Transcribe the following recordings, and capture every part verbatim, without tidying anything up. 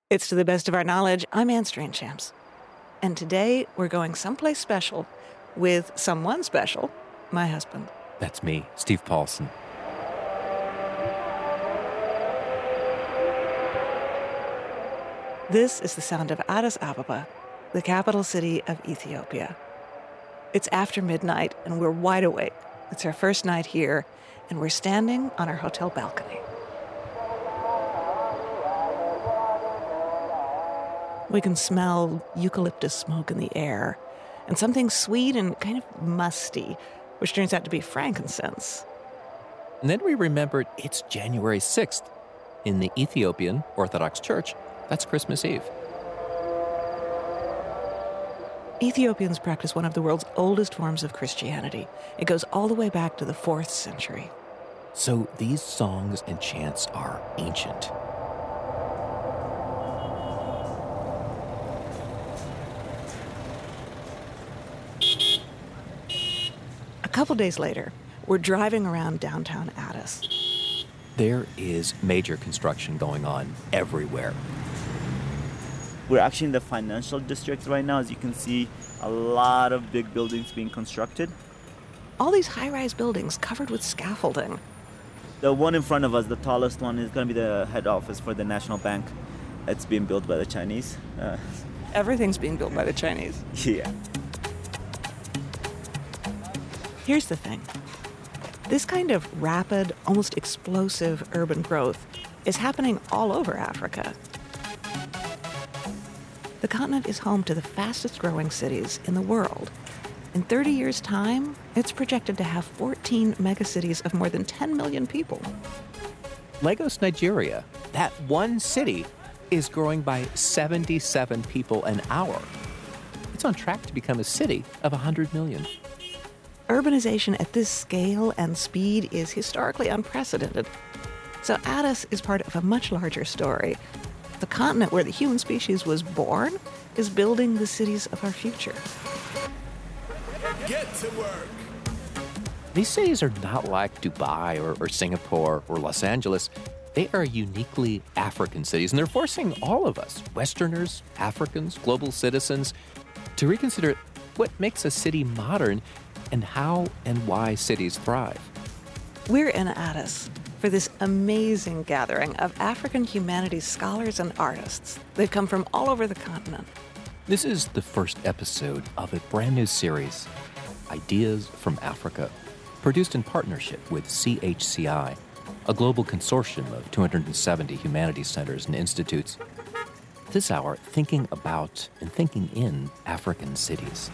It's To the Best of Our Knowledge. I'm Anne Strainchamps. And today we're going someplace special with someone special, my husband. That's me, Steve Paulson. This is the sound of Addis Ababa, the capital city of Ethiopia. It's after midnight and we're wide awake. It's our first night here, and we're standing on our hotel balcony. We can smell eucalyptus smoke in the air, and something sweet and kind of musty, which turns out to be frankincense. And then we remembered it's January sixth. In the Ethiopian Orthodox Church, that's Christmas Eve. Ethiopians practice one of the world's oldest forms of Christianity. It goes all the way back to the fourth century. So these songs and chants are ancient. A couple days later, we're driving around downtown Addis. There is major construction going on everywhere. We're actually in the financial district right now. As you can see, a lot of big buildings being constructed. All these high-rise buildings covered with scaffolding. The one in front of us, the tallest one, is going to be the head office for the National Bank. It's being built by the Chinese. Uh, Everything's being built by the Chinese. Yeah. Here's the thing. This kind of rapid, almost explosive urban growth is happening all over Africa. The continent is home to the fastest growing cities in the world. In thirty years' time, it's projected to have fourteen megacities of more than ten million people. Lagos, Nigeria, that one city is growing by seventy-seven people an hour. It's on track to become a city of one hundred million. Urbanization at this scale and speed is historically unprecedented. So Addis is part of a much larger story. The continent where the human species was born is building the cities of our future. Get to work. These cities are not like Dubai or, or Singapore or Los Angeles. They are uniquely African cities, and they're forcing all of us, Westerners, Africans, global citizens, to reconsider what makes a city modern and how and why cities thrive. We're in Addis for this amazing gathering of African humanities scholars and artists. They've come from all over the continent. This is the first episode of a brand new series, Ideas from Africa, produced in partnership with C H C I, a global consortium of two hundred seventy humanities centers and institutes. This hour, thinking about and thinking in African cities.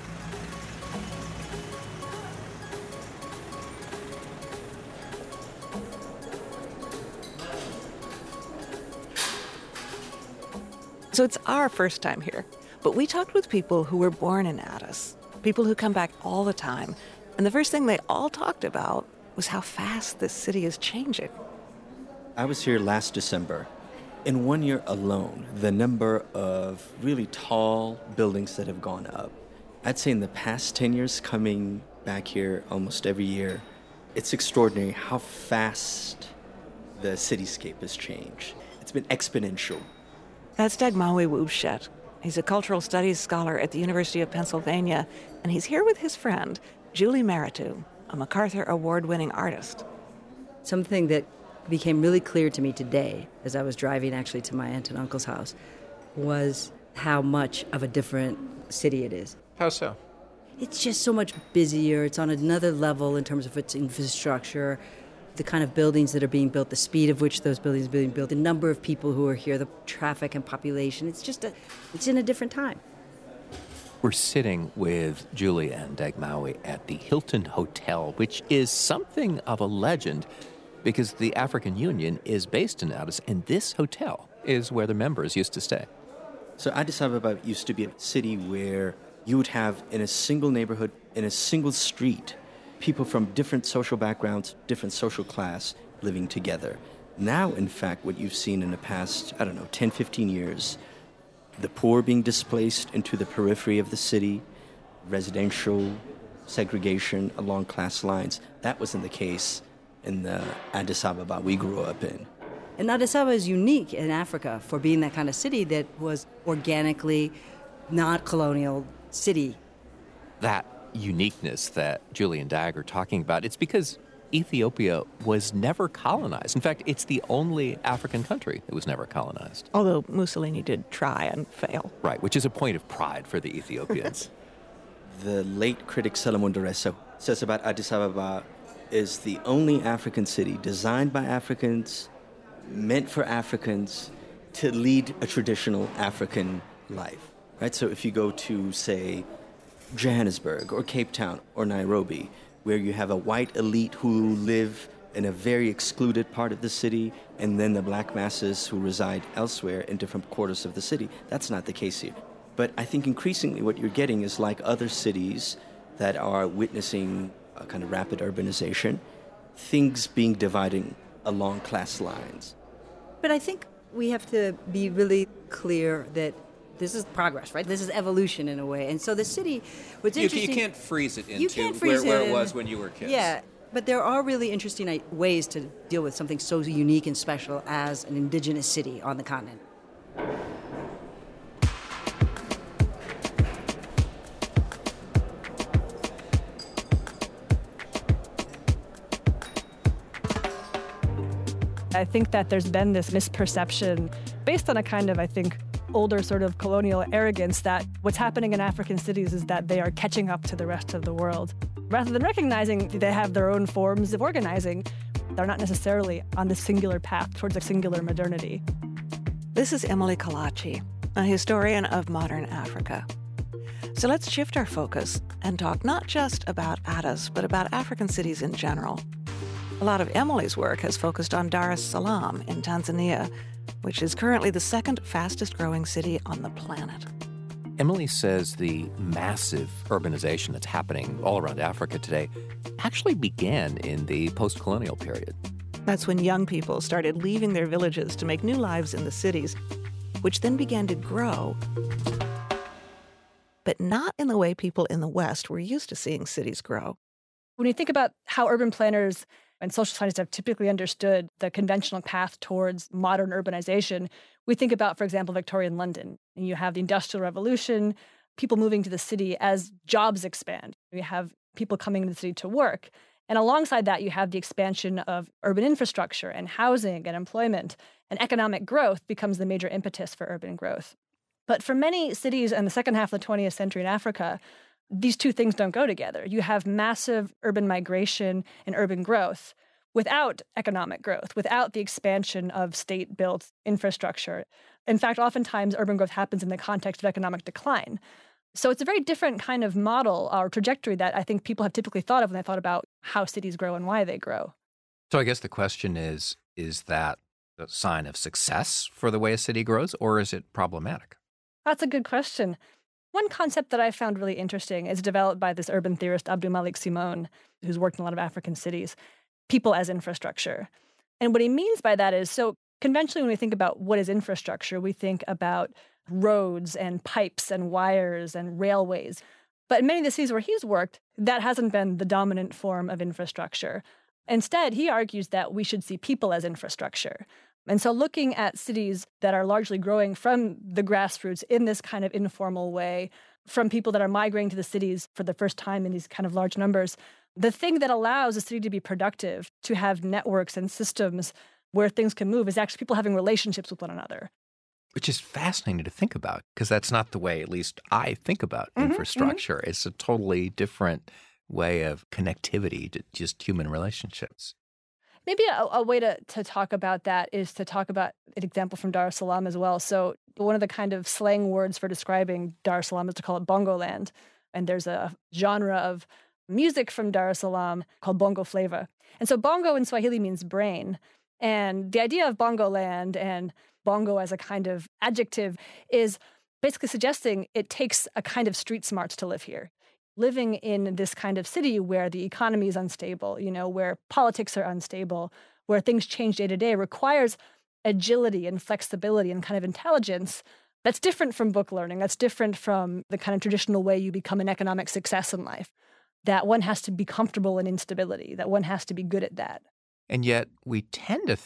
So it's our first time here, but we talked with people who were born in Addis, people who come back all the time, and the first thing they all talked about was how fast this city is changing. I was here last December. In one year alone, the number of really tall buildings that have gone up, I'd say in the past ten years, coming back here almost every year, it's extraordinary how fast the cityscape has changed. It's been exponential. That's Dagmawi Wubshet. He's a cultural studies scholar at the University of Pennsylvania, and he's here with his friend, Julie Meritu, a MacArthur Award-winning artist. Something that became really clear to me today, as I was driving actually to my aunt and uncle's house, was how much of a different city it is. How so? It's just so much busier. It's on another level in terms of its infrastructure, the kind of buildings that are being built, the speed of which those buildings are being built, the number of people who are here, the traffic and population. It's just a, it's in a different time. We're sitting with Julie and Dagmawi at the Hilton Hotel, which is something of a legend because the African Union is based in Addis, and this hotel is where the members used to stay. So Addis Ababa used to be a city where you would have in a single neighborhood, in a single street, people from different social backgrounds, different social class living together. Now, in fact, what you've seen in the past, I don't know, ten, fifteen years, the poor being displaced into the periphery of the city, residential segregation along class lines, that wasn't the case in the Addis Ababa we grew up in. And Addis Ababa is unique in Africa for being that kind of city that was organically not colonial city. That uniqueness that Julie and Dag are talking about, it's because Ethiopia was never colonized. In fact, it's the only African country that was never colonized. Although Mussolini did try and fail. Right, which is a point of pride for the Ethiopians. The late critic Solomon Doreso says about Addis Ababa is the only African city designed by Africans, meant for Africans, to lead a traditional African life. Right? So if you go to, say, Johannesburg or Cape Town or Nairobi, where you have a white elite who live in a very excluded part of the city, and then the black masses who reside elsewhere in different quarters of the city. That's not the case here. But I think increasingly what you're getting is like other cities that are witnessing a kind of rapid urbanization, things being divided along class lines. But I think we have to be really clear that this is progress, right? This is evolution in a way. And so the city, what's you, interesting... You can't freeze it you into can't where, freeze where it it in- was when you were kids. Yeah, but there are really interesting i- ways to deal with something so unique and special as an indigenous city on the continent. I think that there's been this misperception based on a kind of, I think, older sort of colonial arrogance that what's happening in African cities is that they are catching up to the rest of the world. Rather than recognizing they have their own forms of organizing, they're not necessarily on the singular path towards a singular modernity. This is Emily Kalachi, a historian of modern Africa. So let's shift our focus and talk not just about Addis, but about African cities in general. A lot of Emily's work has focused on Dar es Salaam in Tanzania, which is currently the second fastest growing city on the planet. Emily says the massive urbanization that's happening all around Africa today actually began in the post-colonial period. That's when young people started leaving their villages to make new lives in the cities, which then began to grow, but not in the way people in the West were used to seeing cities grow. When you think about how urban planners and social scientists have typically understood the conventional path towards modern urbanization, we think about, for example, Victorian London. And you have the Industrial Revolution, people moving to the city as jobs expand. You have people coming to the city to work. And alongside that, you have the expansion of urban infrastructure and housing and employment. And economic growth becomes the major impetus for urban growth. But for many cities in the second half of the twentieth century in Africa, these two things don't go together. You have massive urban migration and urban growth without economic growth, without the expansion of state-built infrastructure. In fact, oftentimes urban growth happens in the context of economic decline. So it's a very different kind of model or trajectory that I think people have typically thought of when they thought about how cities grow and why they grow. So I guess the question is, is that a sign of success for the way a city grows, or is it problematic? That's a good question. One concept that I found really interesting is developed by this urban theorist, Abdul Malik Simone, who's worked in a lot of African cities, people as infrastructure. And what he means by that is, so conventionally when we think about what is infrastructure, we think about roads and pipes and wires and railways. But in many of the cities where he's worked, that hasn't been the dominant form of infrastructure. Instead, he argues that we should see people as infrastructure. And so looking at cities that are largely growing from the grassroots in this kind of informal way, from people that are migrating to the cities for the first time in these kind of large numbers, the thing that allows a city to be productive, to have networks and systems where things can move, is actually people having relationships with one another. Which is fascinating to think about, because that's not the way, at least I think about Mm-hmm, infrastructure. Mm-hmm. It's a totally different way of connectivity to just human relationships. Maybe a, a way to, to talk about that is to talk about an example from Dar es Salaam as well. So one of the kind of slang words for describing Dar es Salaam is to call it Bongo Land. And there's a genre of music from Dar es Salaam called Bongo Flava. And so bongo in Swahili means brain. And the idea of Bongo Land and bongo as a kind of adjective is basically suggesting it takes a kind of street smarts to live here. Living in this kind of city where the economy is unstable, you know, where politics are unstable, where things change day to day, requires agility and flexibility and kind of intelligence that's different from book learning, that's different from the kind of traditional way you become an economic success in life, that one has to be comfortable in instability, that one has to be good at that. And yet we tend to think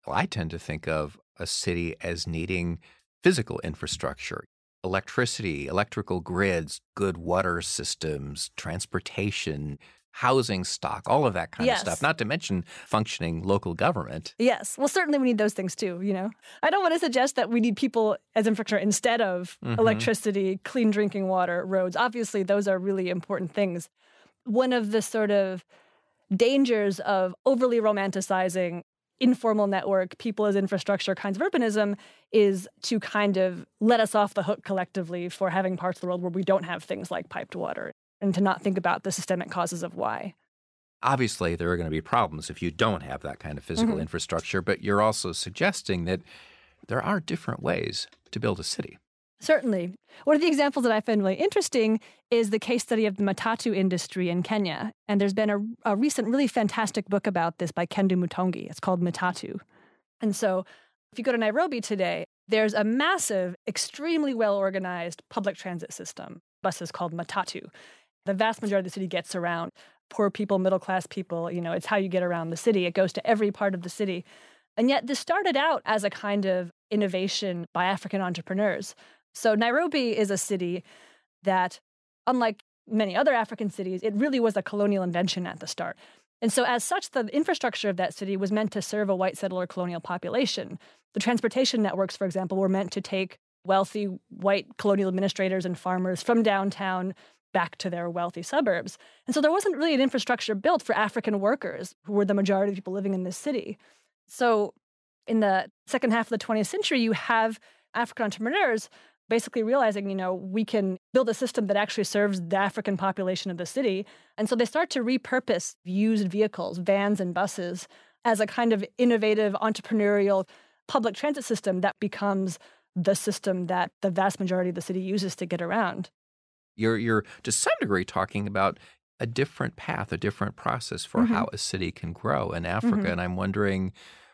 Well, I tend to think of a city as needing physical infrastructure, electricity, electrical grids, good water systems, transportation, housing stock, all of that kind Yes. of stuff, not to mention functioning local government. Yes. Well, certainly we need those things too, you know. I don't want to suggest that we need people as infrastructure instead of Mhm. electricity, clean drinking water, roads. Obviously, those are really important things. One of the sort of dangers of overly romanticizing informal network, people as infrastructure kinds of urbanism is to kind of let us off the hook collectively for having parts of the world where we don't have things like piped water, and to not think about the systemic causes of why. Obviously, there are going to be problems if you don't have that kind of physical Mhm. infrastructure, but you're also suggesting that there are different ways to build a city. Certainly. One of the examples that I find really interesting is the case study of the matatu industry in Kenya. And there's been a, a recent, really fantastic book about this by Kendo Mutongi. It's called Matatu. And so if you go to Nairobi today, there's a massive, extremely well-organized public transit system. Buses called matatu. The vast majority of the city gets around. Poor people, middle-class people, you know, it's how you get around the city. It goes to every part of the city. And yet this started out as a kind of innovation by African entrepreneurs. So Nairobi is a city that, unlike many other African cities, it really was a colonial invention at the start. And so as such, the infrastructure of that city was meant to serve a white settler colonial population. The transportation networks, for example, were meant to take wealthy white colonial administrators and farmers from downtown back to their wealthy suburbs. And so there wasn't really an infrastructure built for African workers, who were the majority of people living in this city. So in the second half of the twentieth century, you have African entrepreneurs basically realizing, you know, we can build a system that actually serves the African population of the city. And so they start to repurpose used vehicles, vans and buses, as a kind of innovative, entrepreneurial public transit system that becomes the system that the vast majority of the city uses to get around. You're, you're to some degree talking about a different path, a different process for Mhm. how a city can grow in Africa. Mhm. And I'm wondering,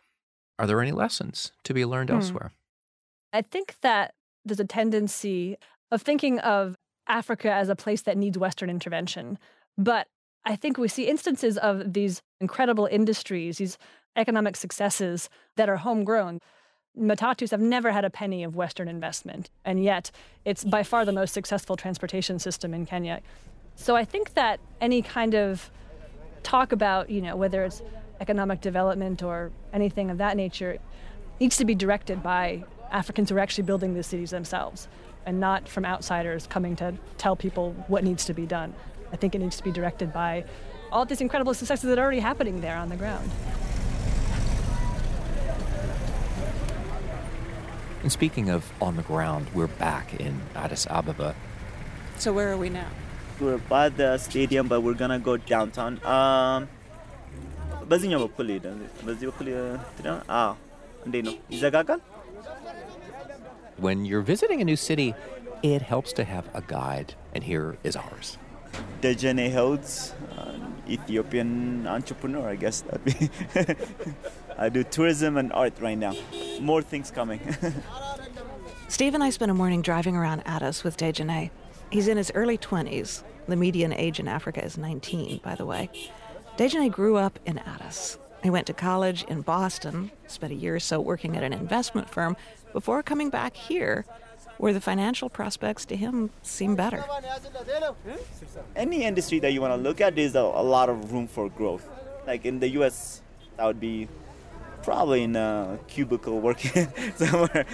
are there any lessons to be learned Hmm. elsewhere? I think that there's a tendency of thinking of Africa as a place that needs Western intervention. But I think we see instances of these incredible industries, these economic successes that are homegrown. Matatus have never had a penny of Western investment, and yet it's by far the most successful transportation system in Kenya. So I think that any kind of talk about, you know, whether it's economic development or anything of that nature, needs to be directed by Africans who are actually building the cities themselves, and not from outsiders coming to tell people what needs to be done. I think it needs to be directed by all these incredible successes that are already happening there on the ground. And speaking of on the ground, we're back in Addis Ababa. So where are we now? We're by the stadium, but we're gonna go downtown. Um, በዚህኛው በኩል ሄደን በዚህ በኩል ትዳ አዎ እንዴት ነው ይዘጋጋል? When you're visiting a new city, it helps to have a guide, and here is ours. Dejene Hilds, an Ethiopian entrepreneur, I guess that'd be. I do tourism and art right now. More things coming. Steve and I spent a morning driving around Addis with Dejene. He's in his early twenties. The median age in Africa is nineteen, by the way. Dejene grew up in Addis. He went to college in Boston, spent a year or so working at an investment firm before coming back here, where the financial prospects to him seem better. Any industry that you want to look at, there's a, a lot of room for growth. Like in the U S, that would be probably in a cubicle working somewhere.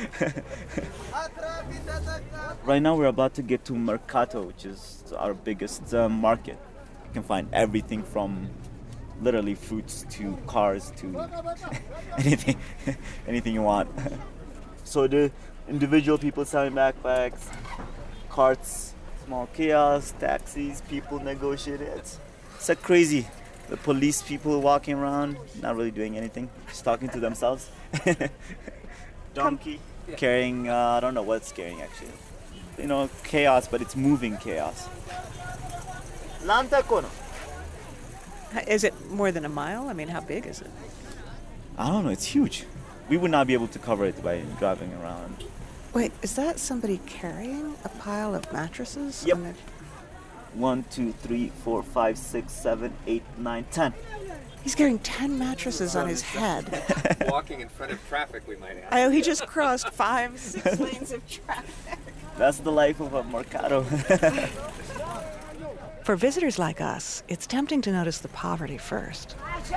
Right now, we're about to get to Mercato, which is our biggest uh, market. You can find everything from literally fruits to cars to anything, anything you want. So the individual people selling backpacks, carts, small kiosks, taxis, people negotiating. It's, it's like crazy. The police people walking around, not really doing anything, just talking to themselves. Donkey carrying, uh, I don't know what it's carrying actually. You know, chaos, but it's moving chaos. Lanta kono. Is it more than a mile? I mean, how big is it? I don't know, it's huge. We would not be able to cover it by driving around. Wait, is that somebody carrying a pile of mattresses? Yep. on their- One, two, three, four, five, six, seven, eight, nine, ten. He's carrying ten mattresses on his head. Walking in front of traffic, we might add. I know he just crossed five, six lanes of traffic. That's the life of a mercado. For visitors like us, it's tempting to notice the poverty first.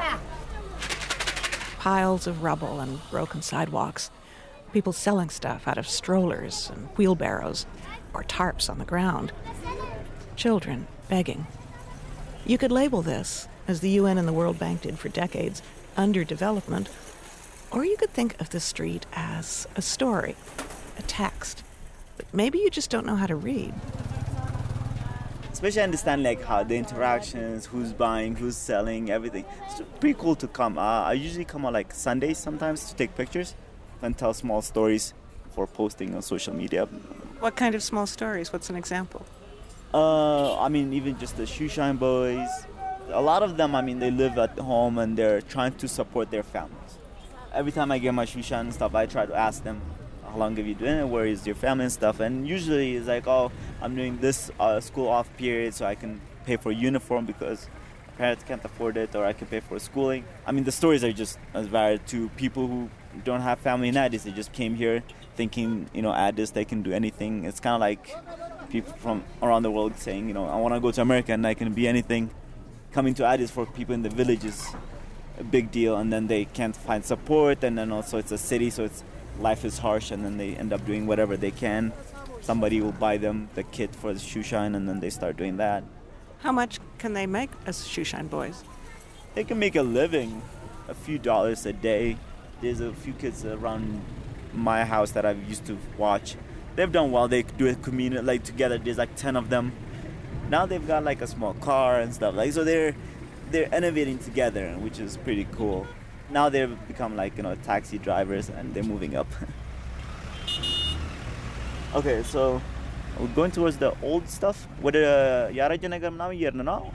Piles of rubble and broken sidewalks. People selling stuff out of strollers and wheelbarrows or tarps on the ground. Children begging. You could label this, as the U N and the World Bank did for decades, underdevelopment, or you could think of the street as a story, a text. But maybe you just don't know how to read. Especially understand like how the interactions, who's buying, who's selling, everything. It's pretty cool to come. Uh, I usually come on like Sundays sometimes to take pictures and tell small stories for posting on social media. What kind of small stories? What's an example? Uh, I mean, even just the shoe shine boys. A lot of them, I mean, they live at home and they're trying to support their families. Every time I get my shoe shine and stuff, I try to ask them, how long have you doing it? Where is your family and stuff? And usually it's like, oh, I'm doing this uh, school off period so I can pay for uniform because parents can't afford it, or I can pay for schooling. I mean, the stories are just as varied to people who don't have family in Addis. They just came here thinking, you know, Addis, they can do anything. It's kind of like people from around the world saying, you know, I want to go to America and I can be anything. Coming to Addis for people in the village is a big deal, and then they can't find support, and then also it's a city, so it's life is harsh, and then they end up doing whatever they can. Somebody will buy them the kit for the shoe shine, and then they start doing that. How much can they make as shoe shine boys? They can make a living, a few dollars a day. There's a few kids around my house that I've used to watch. They've done well. They do a community, like together. There's like ten of them. Now they've got like a small car and stuff. Like so, they're they're innovating together, which is pretty cool. Now they've become like, you know, taxi drivers, and they're moving up. Okay, so we're going towards the old stuff. What uh yara janagar now year no?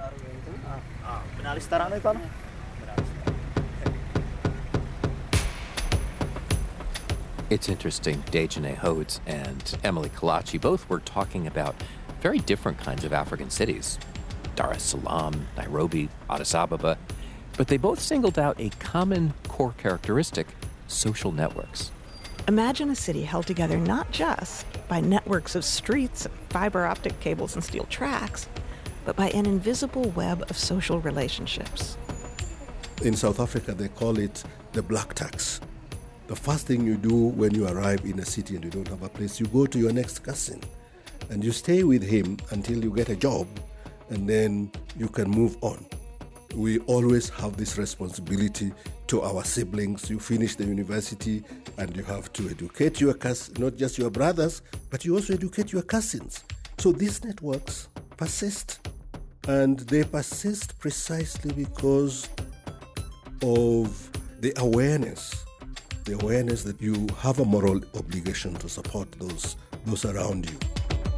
It's interesting, Dejane Hodes and Emily Kalachi both were talking about very different kinds of African cities. Dar es Salaam, Nairobi, Addis Ababa. But they both singled out a common core characteristic: social networks. Imagine a city held together not just by networks of streets, fiber optic cables, and steel tracks, but by an invisible web of social relationships. In South Africa, they call it the black tax. The first thing you do when you arrive in a city and you don't have a place, you go to your next cousin and you stay with him until you get a job, and then you can move on. We always have this responsibility to our siblings. You finish the university and you have to educate your cousins, not just your brothers, but you also educate your cousins. So these networks persist, and they persist precisely because of the awareness, the awareness that you have a moral obligation to support those, those around you.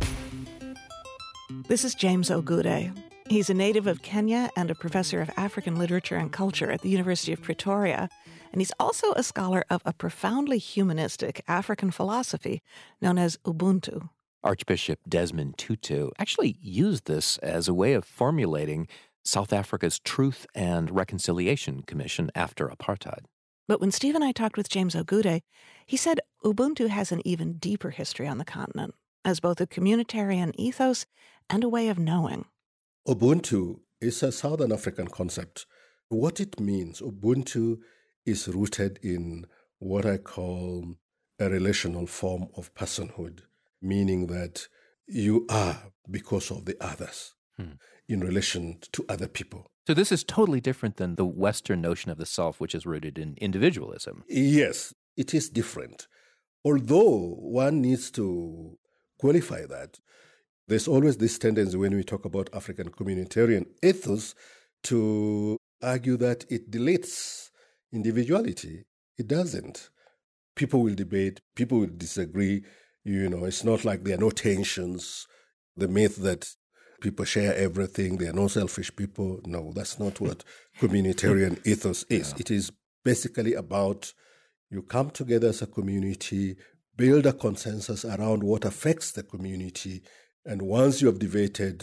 This is James Ogude. He's a native of Kenya and a professor of African literature and culture at the University of Pretoria. And he's also a scholar of a profoundly humanistic African philosophy known as Ubuntu. Archbishop Desmond Tutu actually used this as a way of formulating South Africa's Truth and Reconciliation Commission after apartheid. But when Steve and I talked with James Ogude, he said Ubuntu has an even deeper history on the continent, as both a communitarian ethos and a way of knowing. Ubuntu is a Southern African concept. What it means, Ubuntu is rooted in what I call a relational form of personhood, meaning that you are because of the others hmm. in relation to other people. So this is totally different than the Western notion of the self, which is rooted in individualism. Yes, it is different. Although one needs to qualify that, there's always this tendency when we talk about African communitarian ethos to argue that it deletes individuality. It doesn't. People will debate, people will disagree. You know, it's not like there are no tensions. The myth that people share everything, there are no selfish people. No, that's not what communitarian ethos is. Yeah. It is basically about you come together as a community, build a consensus around what affects the community, and once you have debated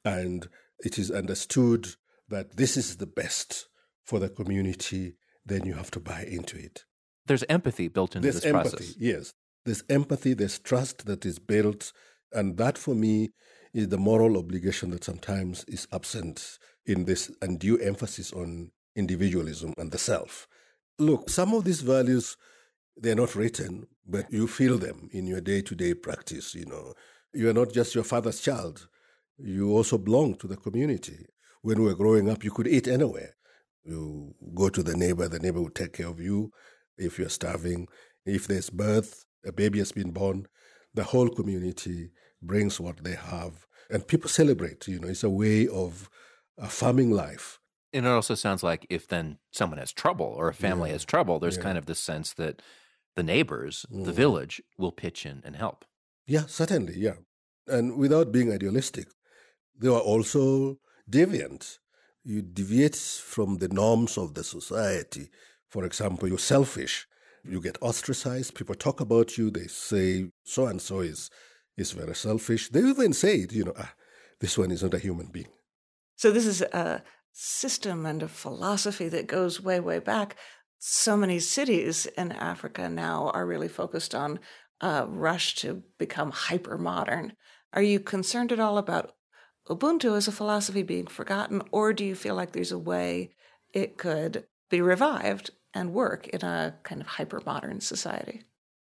and it is understood that this is the best for the community, then you have to buy into it. There's empathy built into there's this empathy, process. Yes. There's empathy, there's trust that is built, and that for me is the moral obligation that sometimes is absent in this undue emphasis on individualism and the self. Look, some of these values, they're not written, but you feel them in your day-to-day practice, you know. You are not just your father's child. You also belong to the community. When we were growing up, you could eat anywhere. You go to the neighbor, the neighbor will take care of you if you're starving. If there's birth, a baby has been born, the whole community brings what they have. And people celebrate, you know, it's a way of affirming life. And it also sounds like if then someone has trouble or a family Yeah. has trouble, there's Yeah. kind of this sense that the neighbors, Mm. the village, will pitch in and help. Yeah, certainly, yeah. And without being idealistic, they are also deviant. You deviate from the norms of the society. For example, you're selfish. You get ostracized. People talk about you. They say, so-and-so is, is very selfish. They even say it, you know, ah, this one is not a human being. So this is a system and a philosophy that goes way, way back. So many cities in Africa now are really focused on a rush to become hyper-modern. Are you concerned at all about Ubuntu as a philosophy being forgotten, or do you feel like there's a way it could be revived and work in a kind of hyper-modern society?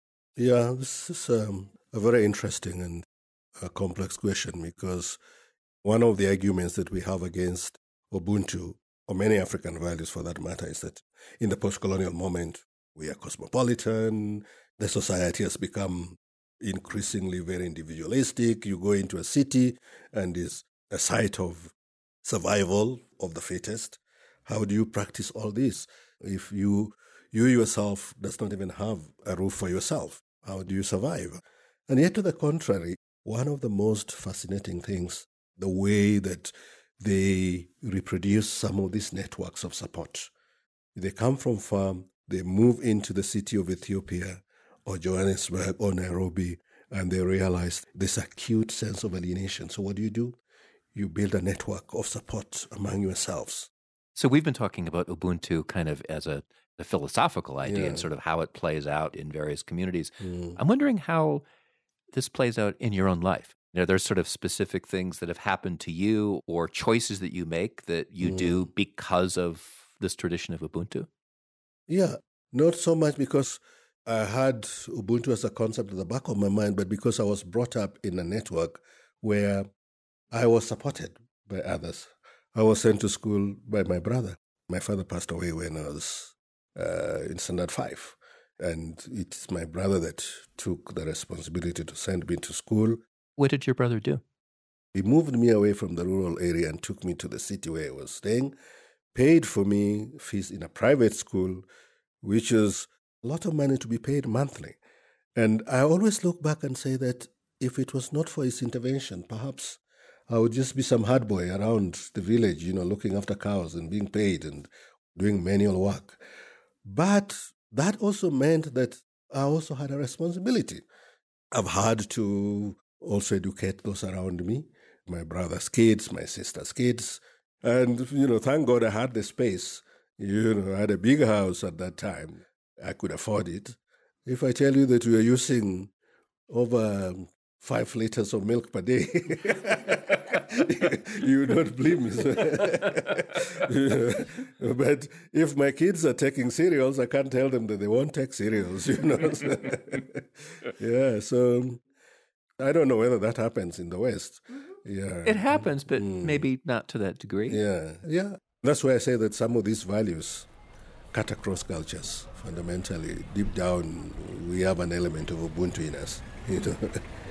Yeah, this is um, a very interesting and a complex question, because one of the arguments that we have against Ubuntu, or many African values for that matter, is that in the post-colonial moment, we are cosmopolitan, the society has become increasingly very individualistic. You go into a city and it's a site of survival of the fittest. How do you practice all this if you you yourself does not even have a roof for yourself? How do you survive? And yet, to the contrary, one of the most fascinating things, the way that they reproduce some of these networks of support. They come from farm, they move into the city of Ethiopia or Johannesburg or Nairobi, and they realize this acute sense of alienation. So what do you do? You build a network of support among yourselves. So we've been talking about Ubuntu kind of as a, a philosophical idea Yeah. and sort of how it plays out in various communities. Mm. I'm wondering how this plays out in your own life. You know, there's sort of specific things that have happened to you or choices that you make that you Mm. do because of this tradition of Ubuntu? Yeah, not so much because I had Ubuntu as a concept at the back of my mind, but because I was brought up in a network where I was supported by others. I was sent to school by my brother. My father passed away when I was uh, in standard five. And it's my brother that took the responsibility to send me to school. What did your brother do? He moved me away from the rural area and took me to the city where I was staying, paid for me fees in a private school, which is a lot of money to be paid monthly. And I always look back and say that if it was not for his intervention, perhaps I would just be some hard boy around the village, you know, looking after cows and being paid and doing manual work. But that also meant that I also had a responsibility. I've had to also educate those around me, my brother's kids, my sister's kids. And, you know, thank God I had the space. You know, I had a big house at that time. I could afford it. If I tell you that we are using over five liters of milk per day, you would not believe me. But if my kids are taking cereals, I can't tell them that they won't take cereals, you know. Yeah, so I don't know whether that happens in the West. Yeah, It happens, but Mm. maybe not to that degree. yeah, yeah. That's why I say that some of these values cut across cultures. Fundamentally, deep down, we have an element of Ubuntu in us. You know?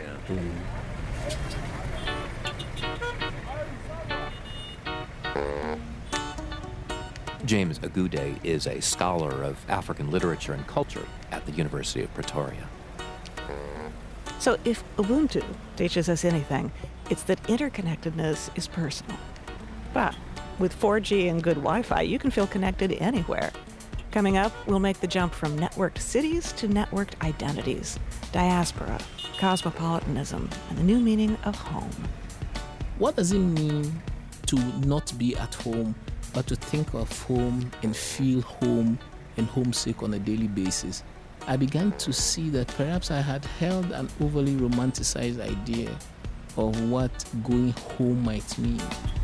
James Agude is a scholar of African literature and culture at the University of Pretoria. So if Ubuntu teaches us anything, it's that interconnectedness is personal. But with four G and good Wi-Fi, you can feel connected anywhere. Coming up, we'll make the jump from networked cities to networked identities, diaspora, cosmopolitanism, and the new meaning of home. what does it mean to not be at home, but to think of home and feel home and homesick on a daily basis? I began to see that perhaps I had held an overly romanticized idea of what going home might mean.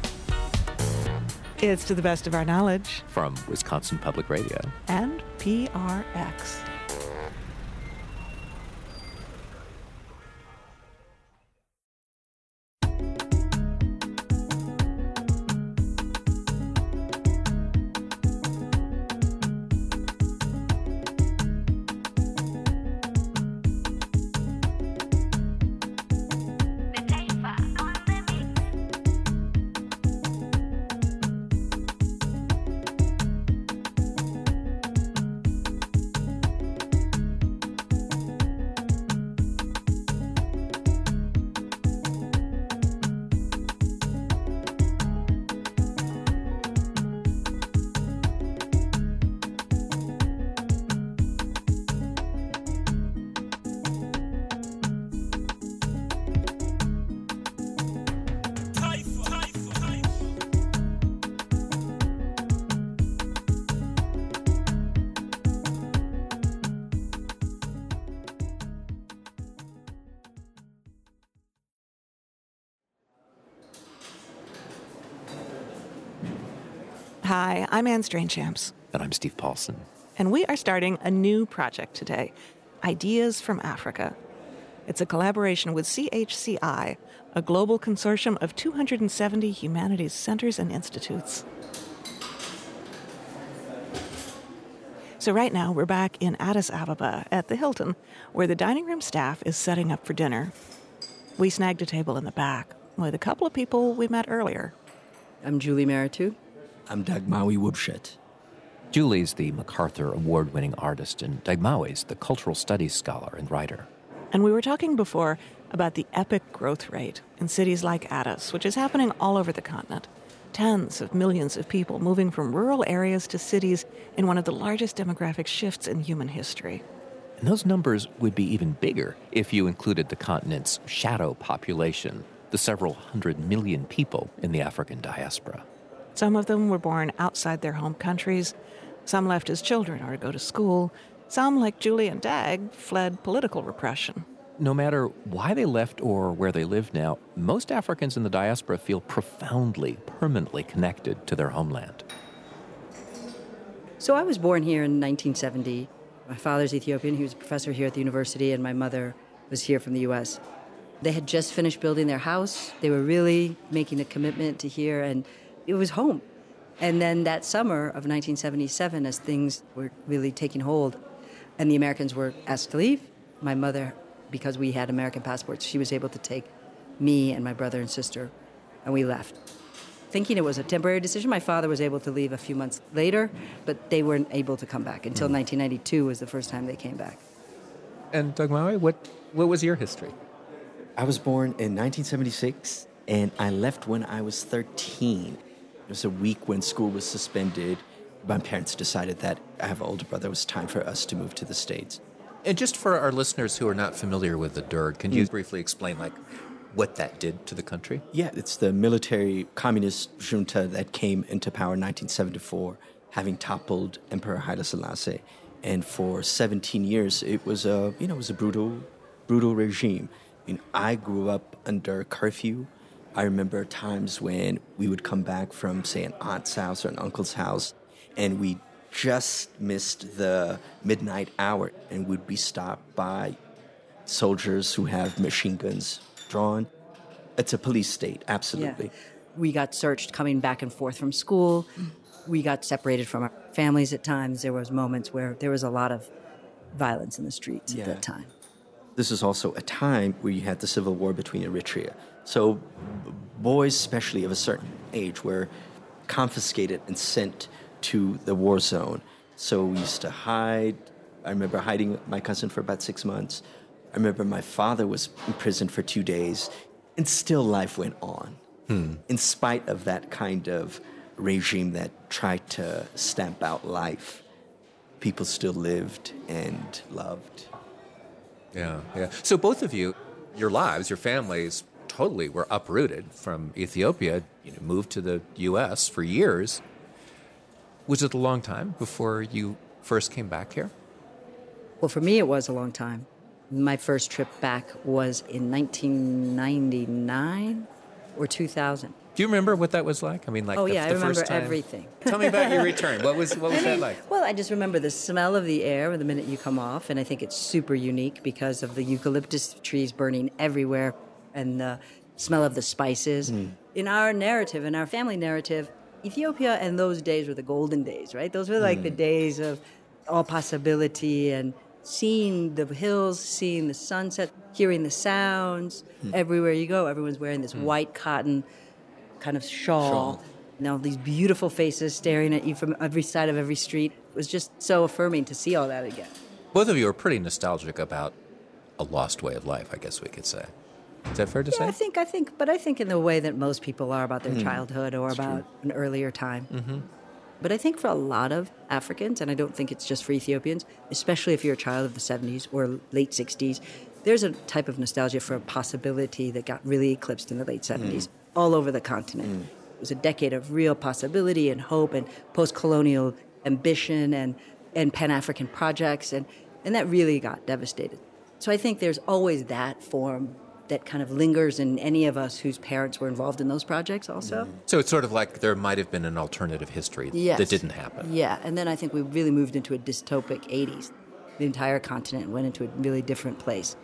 It's To the Best of Our Knowledge From Wisconsin Public Radio and P R X. Hi, I'm Anne Strainchamps. And I'm Steve Paulson. And we are starting a new project today, Ideas from Africa. It's a collaboration with C H C I, a global consortium of two hundred seventy humanities centers and institutes. So right now, we're back in Addis Ababa at the Hilton, where the dining room staff is setting up for dinner. We snagged a table in the back with a couple of people we met earlier. I'm Julie Maritou. I'm Dagmawi Wubshet. Julie's the MacArthur Award-winning artist, and Dagmawi's the cultural studies scholar and writer. And we were talking before about the epic growth rate in cities like Addis, which is happening all over the continent. Tens of millions of people moving from rural areas to cities in one of the largest demographic shifts in human history. And those numbers would be even bigger if you included the continent's shadow population, the several hundred million people in the African diaspora. Some of them were born outside their home countries. Some left as children or to go to school. Some, like Julie and Dag, fled political repression. No matter why they left or where they live now, most Africans in the diaspora feel profoundly, permanently connected to their homeland. So I was born here in nineteen seventy. My father's Ethiopian. He was a professor here at the university, and my mother was here from the U S. They had just finished building their house. They were really making a commitment to here, and it was home. And then that summer of nineteen seventy-seven, as things were really taking hold, and the Americans were asked to leave, my mother, because we had American passports, she was able to take me and my brother and sister, and we left. Thinking it was a temporary decision, my father was able to leave a few months later, but they weren't able to come back until nineteen ninety-two was the first time they came back. And Dagmawi, what, what was your history? I was born in nineteen seventy-six, and I left when I was thirteen. It was a week when school was suspended. My parents decided that I have an older brother. It was time for us to move to the States. And just for our listeners who are not familiar with the D E R G, can you mm. briefly explain, like, what that did to the country? Yeah, it's the military communist junta that came into power in nineteen seventy-four, having toppled Emperor Haile Selassie. And for seventeen years, it was a, you know, it was a brutal, brutal regime. I mean, I grew up under curfew. I remember times when we would come back from, say, an aunt's house or an uncle's house, and we just missed the midnight hour, and would be stopped by soldiers who have machine guns drawn. It's a police state, absolutely. Yeah. We got searched coming back and forth from school. We got separated from our families at times. There was moments where there was a lot of violence in the streets yeah. at that time. This is also a time where you had the civil war between Eritrea. So boys, especially of a certain age, were confiscated and sent to the war zone. So we used to hide. I remember hiding my cousin for about six months. I remember my father was in prison for two days. And still life went on. Hmm. In spite of that kind of regime that tried to stamp out life, people still lived and loved. Yeah, yeah. So both of you, your lives, your families, totally were uprooted from Ethiopia, you know, moved to the U S for years. Was it a long time before you first came back here? Well, for me, it was a long time. My first trip back was in nineteen ninety-nine or two thousand. Do you remember what that was like? I mean, like oh, the, yeah, the I remember first time? everything. Tell me about your return. What was what was I mean, that like? Well, I just remember the smell of the air the minute you come off, and I think it's super unique because of the eucalyptus trees burning everywhere and the smell of the spices. Mm. In our narrative, in our family narrative, Ethiopia and those days were the golden days, right? Those were like mm. the days of all possibility and seeing the hills, seeing the sunset, hearing the sounds. Mm. Everywhere you go, everyone's wearing this mm. white cotton kind of shawl. shawl. Now these beautiful faces staring at you from every side of every street. It was just so affirming to see all that again. Both of you are pretty nostalgic about a lost way of life, I guess we could say. Is that fair to yeah, say? I think, I think, but I think in the way that most people are about their mm. childhood or That's about true. an earlier time. Mm-hmm. But I think for a lot of Africans, and I don't think it's just for Ethiopians, especially if you're a child of the seventies or late sixties, there's a type of nostalgia for a possibility that got really eclipsed in the late seventies, mm. all over the continent. Mm. It was a decade of real possibility and hope and post-colonial ambition and, and Pan-African projects, and, and that really got devastated. So I think there's always that form that kind of lingers in any of us whose parents were involved in those projects also. Mm. So it's sort of like there might have been an alternative history yes. that didn't happen. Yeah, and then I think we really moved into a dystopic eighties. The entire continent went into a really different place.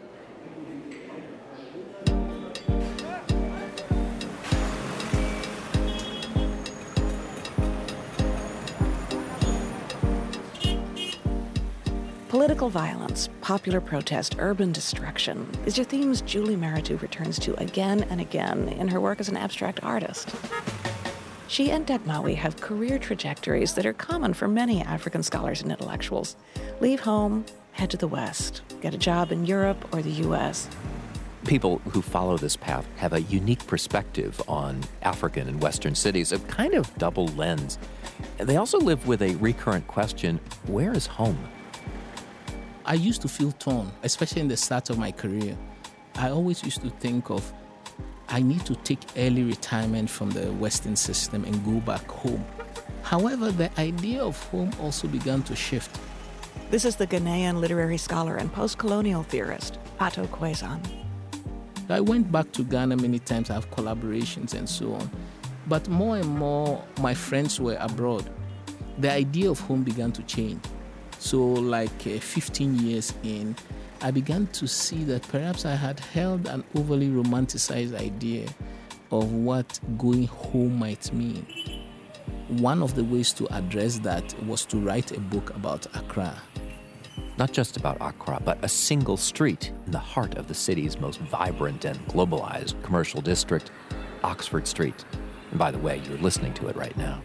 Political violence, popular protest, urban destruction. These are themes Julie Meritou returns to again and again in her work as an abstract artist. She and Dagmawi have career trajectories that are common for many African scholars and intellectuals. Leave home, head to the West, get a job in Europe or the U S. People who follow this path have a unique perspective on African and Western cities, a kind of double lens. They also live with a recurrent question, where is home? I used to feel torn, especially in the start of my career. I always used to think of, I need to take early retirement from the Western system and go back home. However, the idea of home also began to shift. This is the Ghanaian literary scholar and post-colonial theorist, Ato Quaison. I went back to Ghana many times. I have collaborations and so on. But more and more, my friends were abroad. The idea of home began to change. So like uh, fifteen years in, I began to see that perhaps I had held an overly romanticized idea of what going home might mean. One of the ways to address that was to write a book about Accra. Not just about Accra, but a single street in the heart of the city's most vibrant and globalized commercial district, Oxford Street. And by the way, you're listening to it right now.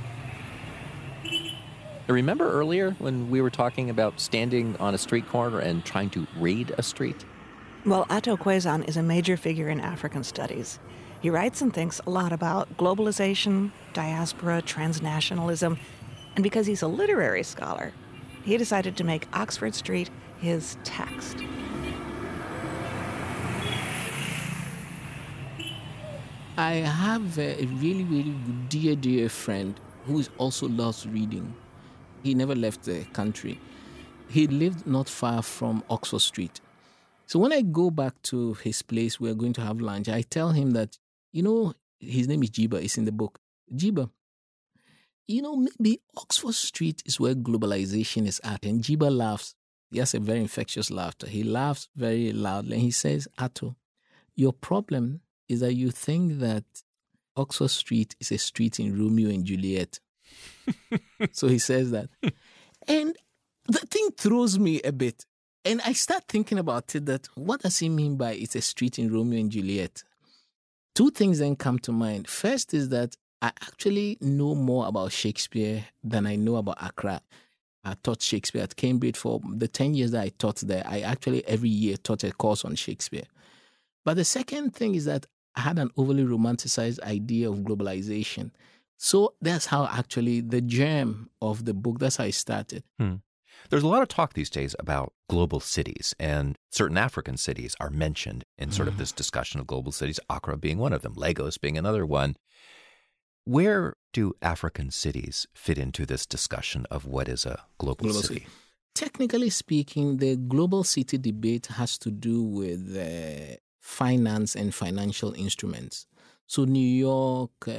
Remember earlier when we were talking about standing on a street corner and trying to read a street? Well, Ato Quaison is a major figure in African studies. He writes and thinks a lot about globalization, diaspora, transnationalism, and because he's a literary scholar, he decided to make Oxford Street his text. I have a really, really dear, dear friend who also loves reading. He never left the country. He lived not far from Oxford Street. So when I go back to his place, we're going to have lunch, I tell him that, you know, his name is Jiba, it's in the book. Jiba, you know, maybe Oxford Street is where globalization is at. And Jiba laughs. He has a very infectious laughter. He laughs very loudly and he says, Ato, your problem is that you think that Oxford Street is a street in Romeo and Juliet. So he says that. And the thing throws me a bit. And I start thinking about it, that what does he mean by it's a street in Romeo and Juliet? Two things then come to mind. First is that I actually know more about Shakespeare than I know about Accra. I taught Shakespeare at Cambridge for the ten years that I taught there. I actually every year taught a course on Shakespeare. But the second thing is that I had an overly romanticized idea of globalization. So that's how actually the germ of the book, that's how it started. Hmm. There's a lot of talk these days about global cities, and certain African cities are mentioned in sort of this discussion of global cities, Accra being one of them, Lagos being another one. Where do African cities fit into this discussion of what is a global, global city? city? Technically speaking, the global city debate has to do with uh, finance and financial instruments. So New York, uh,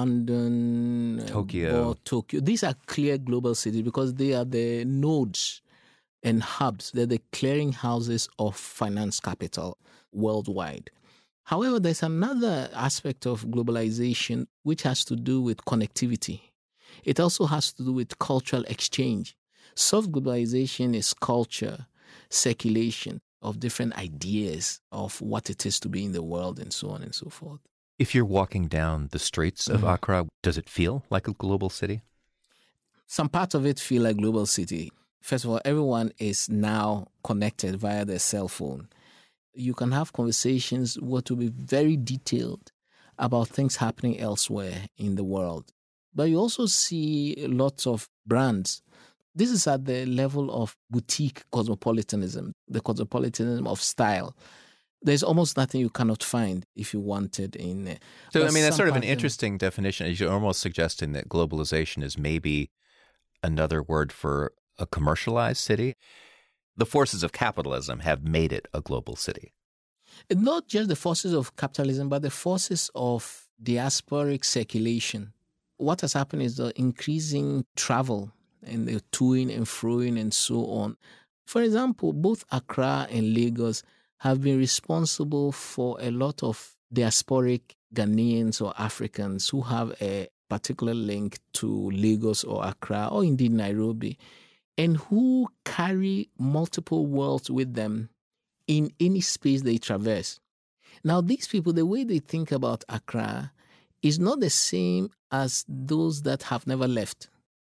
London, Tokyo. Uh, Tokyo, these are clear global cities because they are the nodes and hubs. They're the clearinghouses of finance capital worldwide. However, there's another aspect of globalization which has to do with connectivity. It also has to do with cultural exchange. Soft globalization is culture, circulation of different ideas of what it is to be in the world and so on and so forth. If you're walking down the streets of mm-hmm. Accra, does it feel like a global city? Some parts of it feel like global city. First of all, everyone is now connected via their cell phone. You can have conversations what will be very detailed about things happening elsewhere in the world. But you also see lots of brands. This is at the level of boutique cosmopolitanism, the cosmopolitanism of style. There's almost nothing you cannot find if you wanted in there. So, but I mean, that's sort of an interesting definition. You're almost suggesting that globalization is maybe another word for a commercialized city. The forces of capitalism have made it a global city. Not just the forces of capitalism, but the forces of diasporic circulation. What has happened is the increasing travel and the toing and froing and so on. For example, both Accra and Lagos have been responsible for a lot of diasporic Ghanaians or Africans who have a particular link to Lagos or Accra or indeed Nairobi, and who carry multiple worlds with them in any space they traverse. Now, these people, the way they think about Accra is not the same as those that have never left.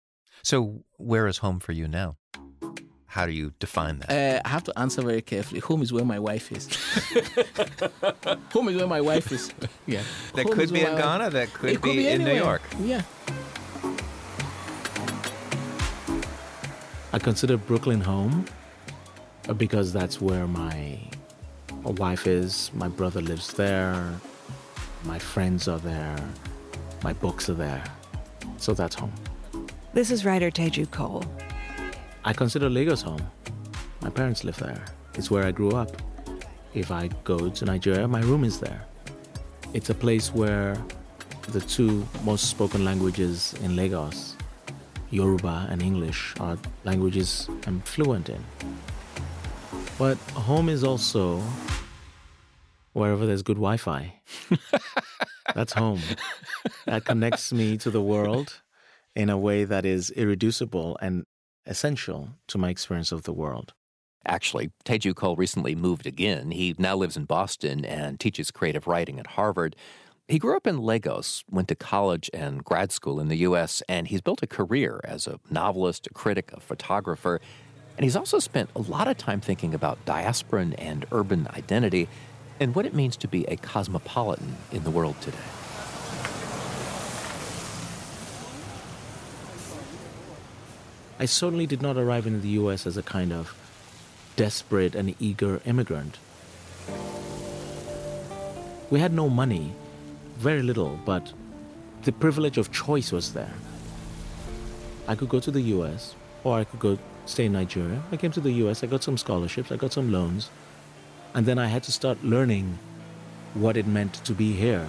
So where is home for you now? How do you define that? Uh, I have to answer very carefully. Home is where my wife is. Home is where my wife is. Yeah. That home could be in Ghana. That could, could be, be in New York. Yeah. I consider Brooklyn home because that's where my wife is. My brother lives there. My friends are there. My books are there. So that's home. This is writer Teju Cole. I consider Lagos home. My parents live there. It's where I grew up. If I go to Nigeria, my room is there. It's a place where the two most spoken languages in Lagos, Yoruba and English, are languages I'm fluent in. But home is also wherever there's good Wi-Fi. That's home. That connects me to the world in a way that is irreducible and essential to my experience of the world. Actually, Teju Cole recently moved again. He now lives in Boston and teaches creative writing at Harvard. He grew up in Lagos, went to college and grad school in the U S, and he's built a career as a novelist, a critic, a photographer. And he's also spent a lot of time thinking about diaspora and urban identity and what it means to be a cosmopolitan in the world today. I certainly did not arrive in the U S as a kind of desperate and eager immigrant. We had no money, very little, but the privilege of choice was there. I could go to the U S or I could go stay in Nigeria. I came to the U S, I got some scholarships, I got some loans, and then I had to start learning what it meant to be here.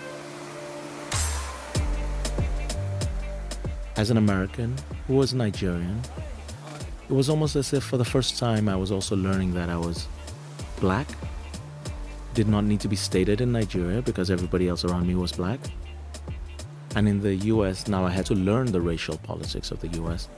As an American who was Nigerian, it was almost as if for the first time I was also learning that I was black. Did not need to be stated in Nigeria because everybody else around me was black. And in the U S, now I had to learn the racial politics of the U S.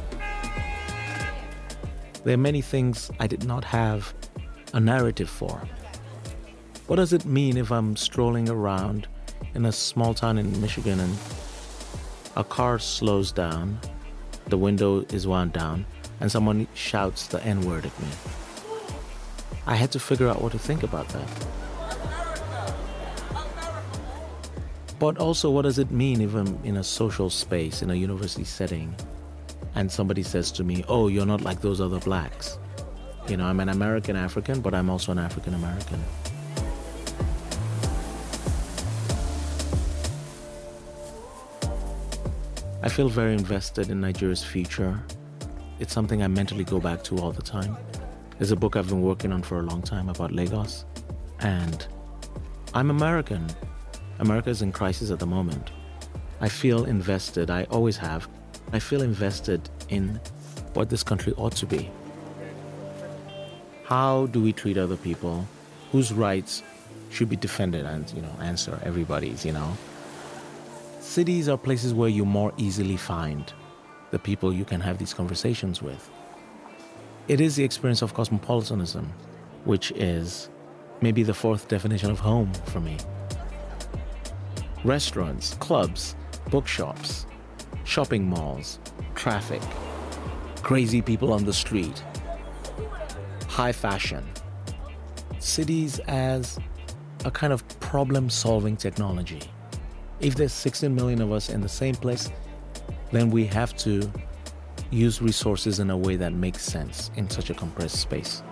There are many things I did not have a narrative for. What does it mean if I'm strolling around in a small town in Michigan and a car slows down, the window is wound down, and someone shouts the N-word at me? I had to figure out what to think about that. But also, what does it mean if I'm in a social space, in a university setting, and somebody says to me, oh, you're not like those other blacks. You know, I'm an American African, but I'm also an African American. I feel very invested in Nigeria's future. It's something I mentally go back to all the time. There's a book I've been working on for a long time about Lagos. And I'm American. America is in crisis at the moment. I feel invested, I always have. I feel invested in what this country ought to be. How do we treat other people? Whose rights should be defended? And, you know, answer everybody's, you know. Cities are places where you more easily find the people you can have these conversations with. It is the experience of cosmopolitanism, which is maybe the fourth definition of home for me. Restaurants, clubs, bookshops, shopping malls, traffic, crazy people on the street, high fashion. Cities as a kind of problem-solving technology. If there's sixteen million of us in the same place, then we have to use resources in a way that makes sense in such a compressed space.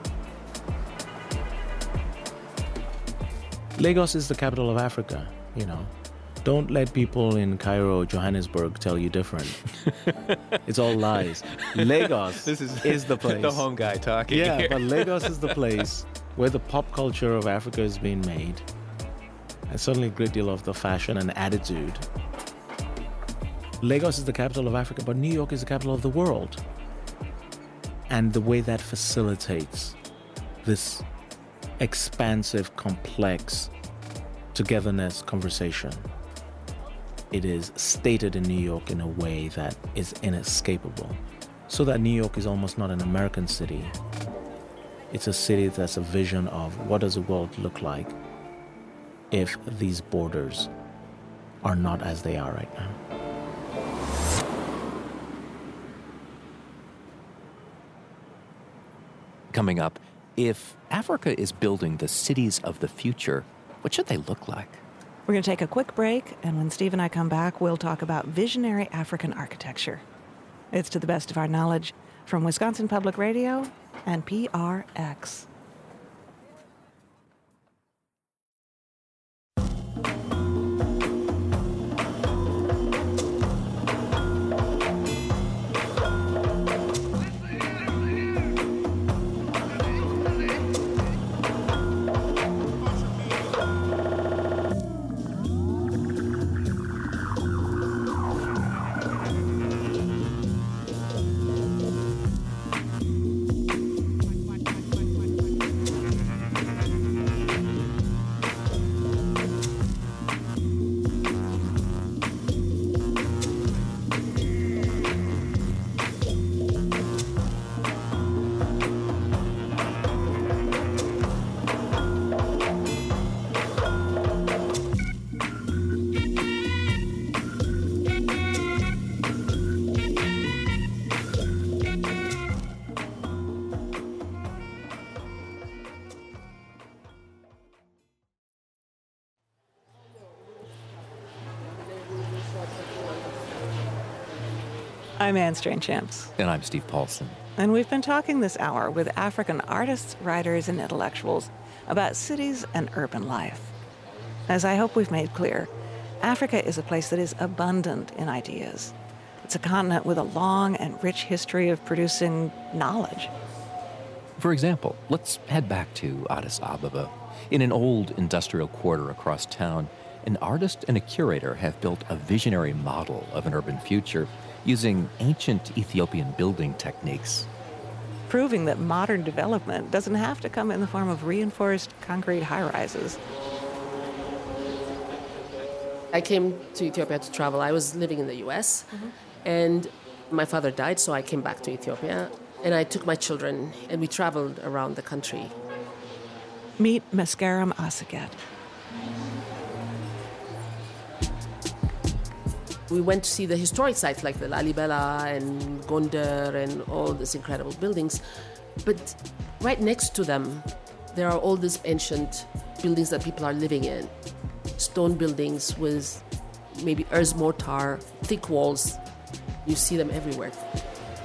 Lagos is the capital of Africa, you know. Don't let people in Cairo or Johannesburg tell you different. It's all lies. Lagos this is, is the place. The home guy talking Yeah, here. but Lagos is the place where the pop culture of Africa is being made. And certainly a great deal of the fashion and attitude. Lagos is the capital of Africa, but New York is the capital of the world. And the way that facilitates this expansive, complex togetherness conversation, it is stated in New York in a way that is inescapable. So that New York is almost not an American city. It's a city that's a vision of what does the world look like if these borders are not as they are right now. Coming up, if Africa is building the cities of the future, what should they look like? We're going to take a quick break, and when Steve and I come back, we'll talk about visionary African architecture. It's to the best of our knowledge from Wisconsin Public Radio and P R X. I'm Anne Strainchamps. And I'm Steve Paulson. And we've been talking this hour with African artists, writers, and intellectuals about cities and urban life. As I hope we've made clear, Africa is a place that is abundant in ideas. It's a continent with a long and rich history of producing knowledge. For example, let's head back to Addis Ababa. In an old industrial quarter across town, an artist and a curator have built a visionary model of an urban future using ancient Ethiopian building techniques. Proving that modern development doesn't have to come in the form of reinforced concrete high-rises. I came to Ethiopia to travel. I was living in the U S, mm-hmm. and my father died, so I came back to Ethiopia. And I took my children, and we traveled around the country. Meet Meskerem Asaget. We went to see the historic sites like the Lalibela and Gondar and all these incredible buildings. But right next to them, there are all these ancient buildings that people are living in. Stone buildings with maybe earth mortar, thick walls. You see them everywhere.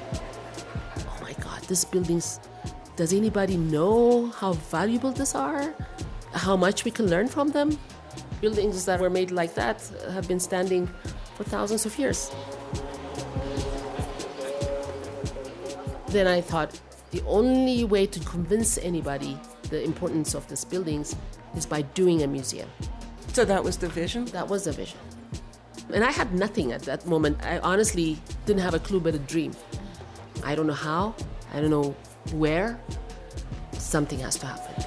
these buildings, does anybody know how valuable these are? How much we can learn from them? Buildings that were made like that have been standing for thousands of years. Then I thought, the only way to convince anybody the importance of these buildings is by doing a museum. So that was the vision? That was the vision. And I had nothing at that moment. I honestly didn't have a clue but a dream. I don't know how, I don't know where. Something has to happen.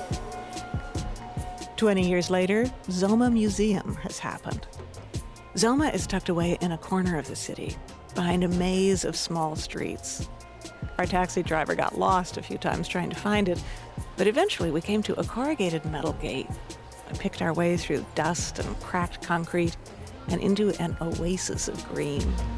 Twenty years later, Zoma Museum has happened. Zoma is tucked away in a corner of the city, behind a maze of small streets. Our taxi driver got lost a few times trying to find it, but eventually we came to a corrugated metal gate and picked our way through dust and cracked concrete and into an oasis of green.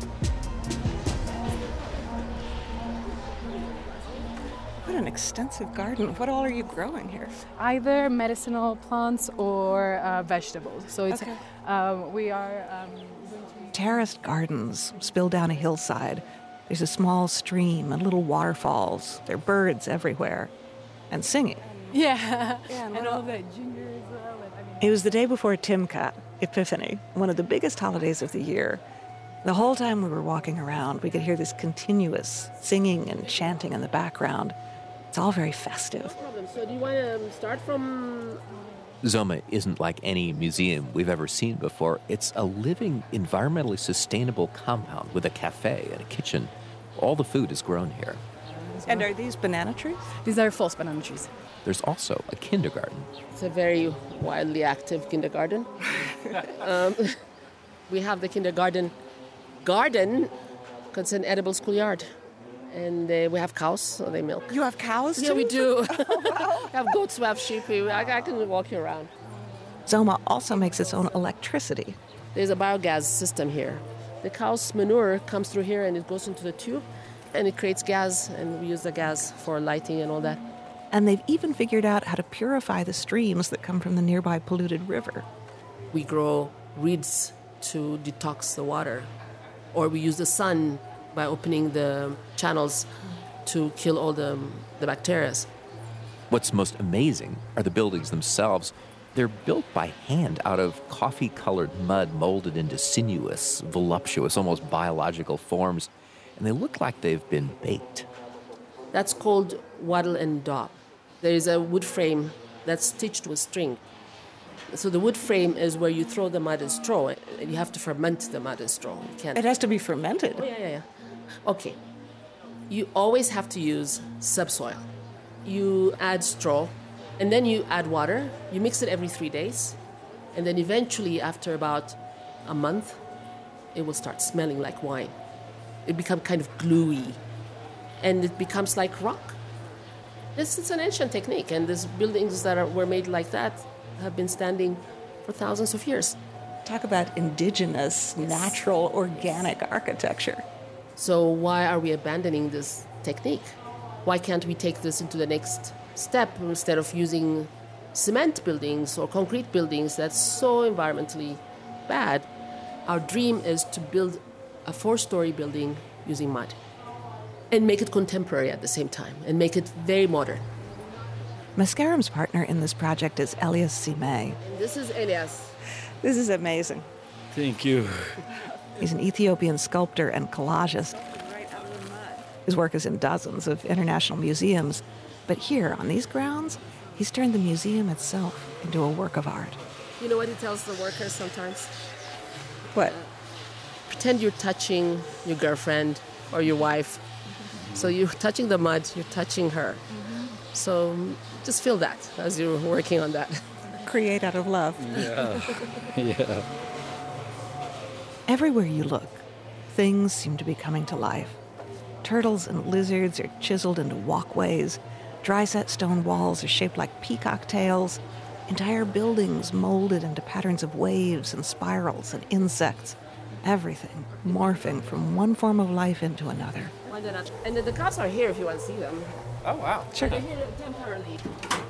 What an extensive garden. What all are you growing here? Either medicinal plants or uh, vegetables. So it's Okay. um, we are um, Terraced gardens spill down a hillside. There's a small stream and little waterfalls. There are birds everywhere. And singing. yeah, yeah and, and all the ginger as well. And, I mean, It was the day before Timkat, Epiphany, one of the biggest holidays of the year. The whole time we were walking around, we could hear this continuous singing and chanting in the background. It's all very festive. So do you want to start from... Zoma isn't like any museum we've ever seen before. It's a living, environmentally sustainable compound with a cafe and a kitchen. All the food is grown here. And are these banana trees? these are false banana trees. There's also a kindergarten. It's a very wildly active kindergarten. um, we have the kindergarten garden because it's an edible schoolyard. And uh, we have cows, so they milk. You have cows Yeah, too? we do. We have goats, we have sheep. We, I, I can walk you around. Zoma also makes its own electricity. There's a biogas system here. The cow's manure comes through here and it goes into the tube and it creates gas, and we use the gas for lighting and all that. And they've even figured out how to purify the streams that come from the nearby polluted river. We grow reeds to detox the water, or we use the sun by opening the channels to kill all the, the bacteria. What's most amazing are the buildings themselves. They're built by hand out of coffee-colored mud molded into sinuous, voluptuous, almost biological forms, and they look like they've been baked. That's called wattle and daub. There is a wood frame that's stitched with string. So the wood frame is where you throw the mud and straw, and you have to ferment the mud and straw. You can't. It has to be fermented. Oh, yeah, yeah, yeah. Okay. You always have to use subsoil. You add straw, and then you add water. You mix it every three days. And then eventually, after about a month, it will start smelling like wine. It becomes kind of gluey, and it becomes like rock. This is an ancient technique, and these buildings that are, were made like that have been standing for thousands of years. Talk about indigenous, natural, organic architecture. So why are we abandoning this technique? Why can't we take this into the next step instead of using cement buildings or concrete buildings that's so environmentally bad? Our dream is to build a four-story building using mud and make it contemporary at the same time and make it very modern. Mascaram's partner in this project is Elias Simei. And this is Elias. This is amazing. Thank you. He's an Ethiopian sculptor and collagist. His work is in dozens of international museums, but here, on these grounds, he's turned the museum itself into a work of art. You know what he tells the workers sometimes? What? Pretend you're touching your girlfriend or your wife. So you're touching the mud, you're touching her. So just feel that as you're working on that. Create out of love. Yeah. Yeah. Everywhere you look, things seem to be coming to life. Turtles and lizards are chiseled into walkways. Dry-set stone walls are shaped like peacock tails. Entire buildings molded into patterns of waves and spirals and insects. Everything morphing from one form of life into another. Why not? And the cops are here if you want to see them. Oh, wow. Sure. They're here temporarily.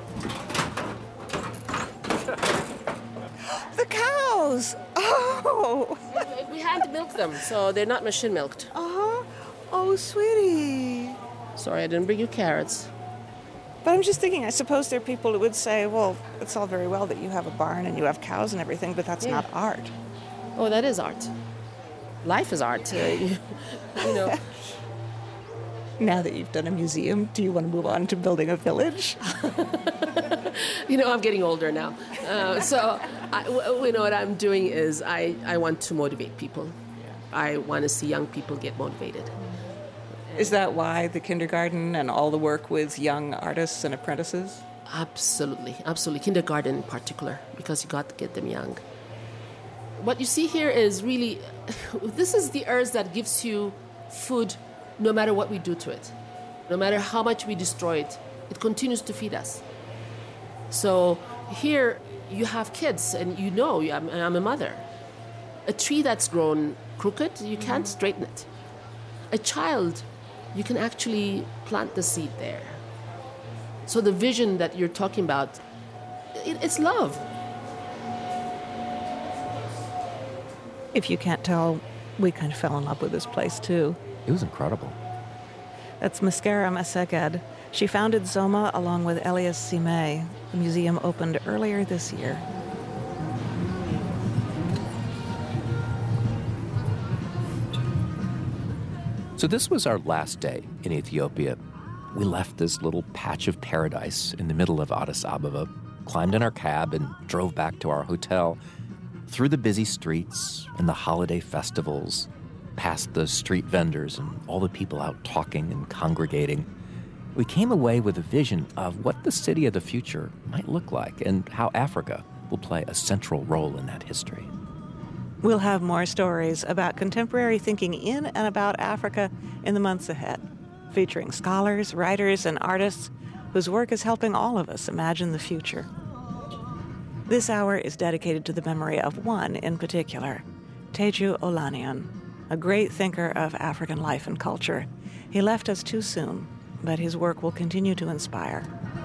The cows! Oh! We hand milk them, so they're not machine milked. Uh-huh. Oh, sweetie. Sorry, I didn't bring you carrots. But I'm just thinking, I suppose there are people who would say, well, it's all very well that you have a barn and you have cows and everything, but that's Yeah. not art. Oh, that is art. Life is art. Uh, you, you know. Now that you've done a museum, do you want to move on to building a village? You know, I'm getting older now. Uh, so, I, w- you know, what I'm doing is I, I want to motivate people. I want to see young people get motivated. Is that why the kindergarten and all the work with young artists and apprentices? Absolutely, absolutely. Kindergarten in particular, because you got to get them young. What you see here is really, this is the earth that gives you food no matter what we do to it. No matter how much we destroy it, it continues to feed us. So here you have kids and you know, I'm, I'm a mother. A tree that's grown crooked, you can't straighten it. A child, you can actually plant the seed there. So the vision that you're talking about, it, it's love. If you can't tell, we kind of fell in love with this place too. It was incredible. That's Meskhera Meseged. She founded Zoma along with Elias Simay. The museum opened earlier this year. So this was our last day in Ethiopia. We left this little patch of paradise in the middle of Addis Ababa, climbed in our cab and drove back to our hotel, through the busy streets and the holiday festivals, past the street vendors and all the people out talking and congregating. We came away with a vision of what the city of the future might look like and how Africa will play a central role in that history. We'll have more stories about contemporary thinking in and about Africa in the months ahead, featuring scholars, writers, and artists whose work is helping all of us imagine the future. This hour is dedicated to the memory of one in particular, Teju Olaniyan, a great thinker of African life and culture. He left us too soon, but his work will continue to inspire.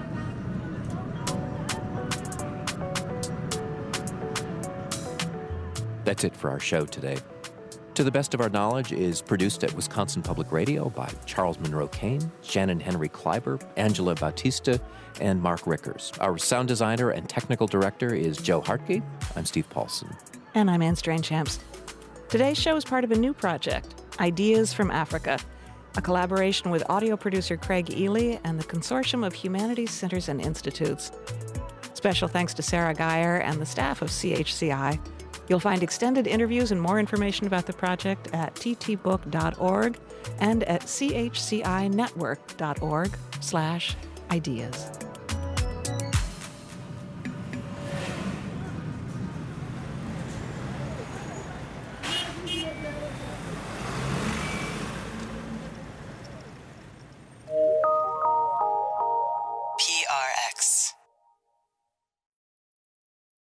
That's it for our show today. To the Best of Our Knowledge is produced at Wisconsin Public Radio by Charles Monroe Kane, Shannon Henry Kleiber, Angela Bautista, and Mark Rickers. Our sound designer and technical director is Joe Hartgate. I'm Steve Paulson. And I'm Anne Strainchamps. Today's show is part of a new project, Ideas from Africa, a collaboration with audio producer Craig Ely and the Consortium of Humanities Centers and Institutes. Special thanks to Sarah Geyer and the staff of C H C I. You'll find extended interviews and more information about the project at t t book dot org and at c h c i network dot org slash ideas.